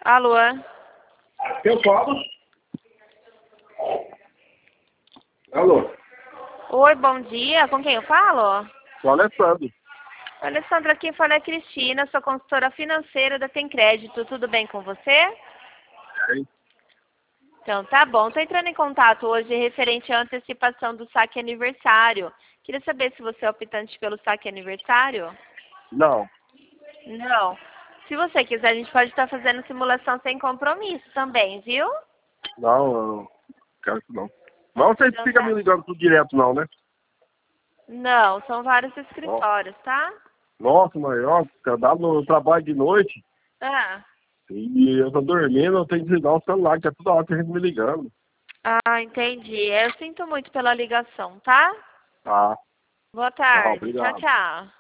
Alô? Eu falo. Alô? Oi, bom dia. Com quem eu falo? Sou Alessandro. Alessandra, quem fala é Cristina, sou consultora financeira da Tem Crédito. Tudo bem com você? Sim. Então, tá bom. Estou entrando em contato hoje referente à antecipação do saque aniversário. Queria saber se você é optante pelo saque aniversário? Não. Não. Se você quiser, a gente pode estar fazendo simulação sem compromisso também, viu? Não, eu não quero isso não. Não sei se Então fica me tá. ligando tudo direto não, né? Não, são vários Ó, escritórios, tá? nossa, mãe, ó, eu dá no trabalho de noite Ah. e eu tô dormindo, eu tenho que desligar o celular, que é toda hora que a gente me ligando. Ah, entendi. Eu sinto muito pela ligação, tá? Tá, Boa tchau, tarde. Tchau, obrigado. tchau.